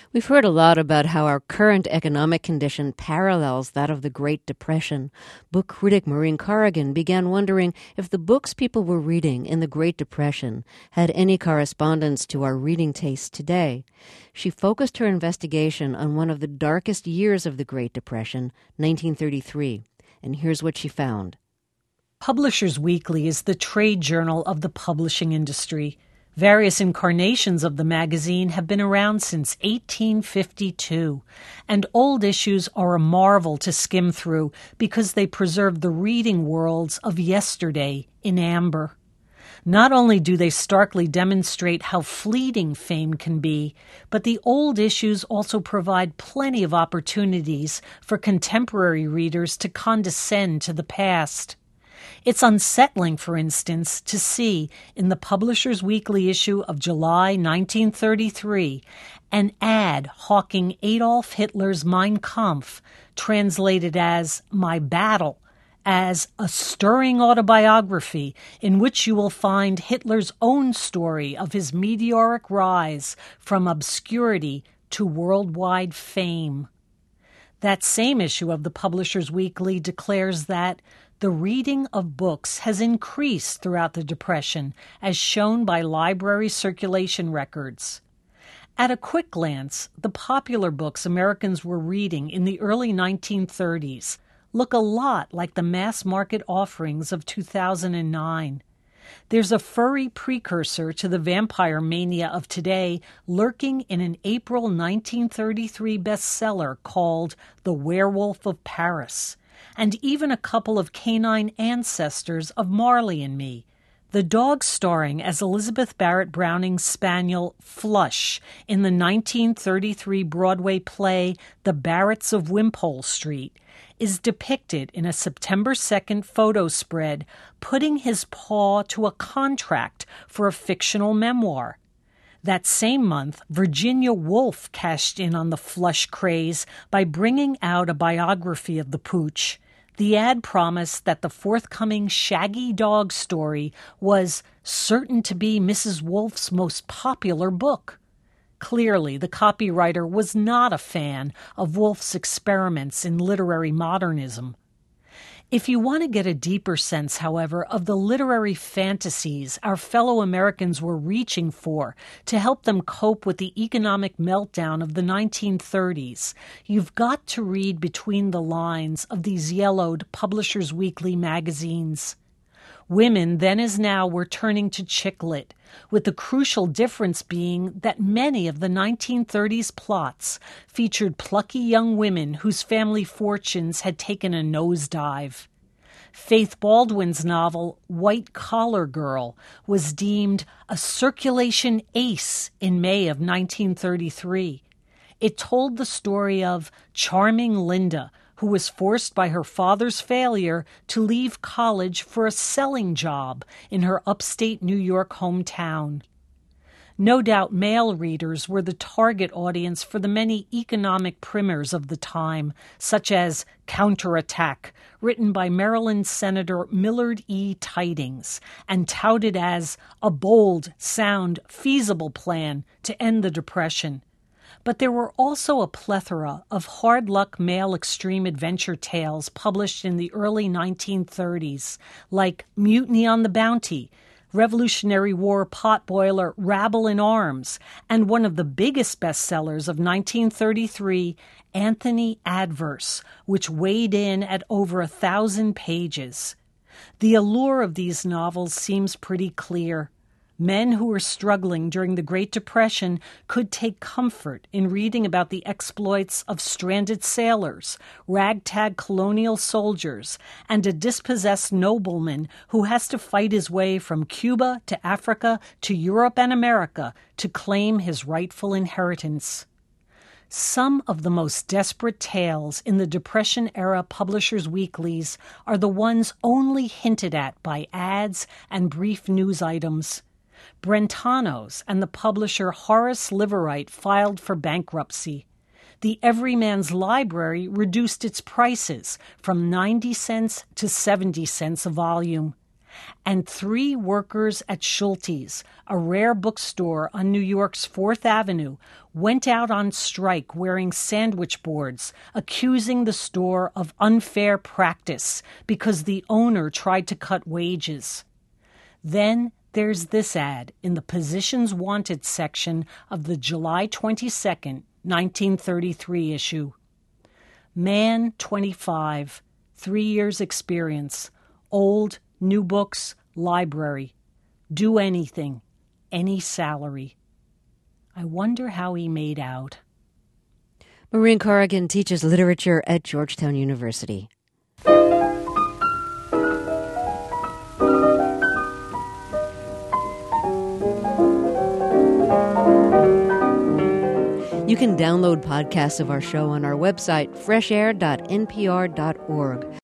We've heard a lot about how our current economic condition parallels that of the Great Depression. Book critic Maureen Corrigan began wondering if the books people were reading in the Great Depression had any correspondence to our reading tastes today. She focused her investigation on one of the darkest years of the Great Depression, 1933. And here's what she found. Publishers Weekly is the trade journal of the publishing industry. Various incarnations of the magazine have been around since 1852, and old issues are a marvel to skim through because they preserve the reading worlds of yesterday in amber. Not only do they starkly demonstrate how fleeting fame can be, but the old issues also provide plenty of opportunities for contemporary readers to condescend to the past. It's unsettling, for instance, to see in the Publishers Weekly issue of July 1933 an ad hawking Adolf Hitler's Mein Kampf, translated as My Battle, as a stirring autobiography in which you will find Hitler's own story of his meteoric rise from obscurity to worldwide fame. That same issue of the Publishers Weekly declares that the reading of books has increased throughout the Depression, as shown by library circulation records. At a quick glance, the popular books Americans were reading in the early 1930s look a lot like the mass-market offerings of 2009. There's a furry precursor to the vampire mania of today lurking in an April 1933 bestseller called The Werewolf of Paris, and even a couple of canine ancestors of Marley and Me. The dog starring as Elizabeth Barrett Browning's spaniel Flush in the 1933 Broadway play The Barretts of Wimpole Street is depicted in a September 2nd photo spread putting his paw to a contract for a fictional memoir. That same month, Virginia Woolf cashed in on the Flush craze by bringing out a biography of the pooch. The ad promised that the forthcoming Shaggy Dog story was certain to be Mrs. Woolf's most popular book. Clearly, the copywriter was not a fan of Woolf's experiments in literary modernism. If you want to get a deeper sense, however, of the literary fantasies our fellow Americans were reaching for to help them cope with the economic meltdown of the 1930s, you've got to read between the lines of these yellowed Publishers Weekly magazines. Women, then as now, were turning to chick lit, with the crucial difference being that many of the 1930s plots featured plucky young women whose family fortunes had taken a nosedive. Faith Baldwin's novel White Collar Girl was deemed a circulation ace in May of 1933. It told the story of charming Linda, who was forced by her father's failure to leave college for a selling job in her upstate New York hometown. No doubt male readers were the target audience for the many economic primers of the time, such as Counterattack, written by Maryland Senator Millard E. Tydings, and touted as a bold, sound, feasible plan to end the Depression. But there were also a plethora of hard-luck male extreme adventure tales published in the early 1930s, like Mutiny on the Bounty, Revolutionary War potboiler Rabble in Arms, and one of the biggest bestsellers of 1933, Anthony Adverse, which weighed in at over 1,000 pages. The allure of these novels seems pretty clear. Men who were struggling during the Great Depression could take comfort in reading about the exploits of stranded sailors, ragtag colonial soldiers, and a dispossessed nobleman who has to fight his way from Cuba to Africa to Europe and America to claim his rightful inheritance. Some of the most desperate tales in the Depression-era Publishers' Weeklies are the ones only hinted at by ads and brief news items. Brentano's and the publisher Horace Liverite filed for bankruptcy. The Everyman's Library reduced its prices from 90 cents to 70 cents a volume. and 3 workers at Schulte's, a rare bookstore on New York's 4th Avenue, went out on strike wearing sandwich boards, accusing the store of unfair practice because the owner tried to cut wages. Then there's this ad in the Positions Wanted section of the July 22nd, 1933 issue. Man, 25, 3 years experience, old, new books, library. Do anything, any salary. I wonder how he made out. Maureen Corrigan teaches literature at Georgetown University. You can download podcasts of our show on our website, freshair.npr.org.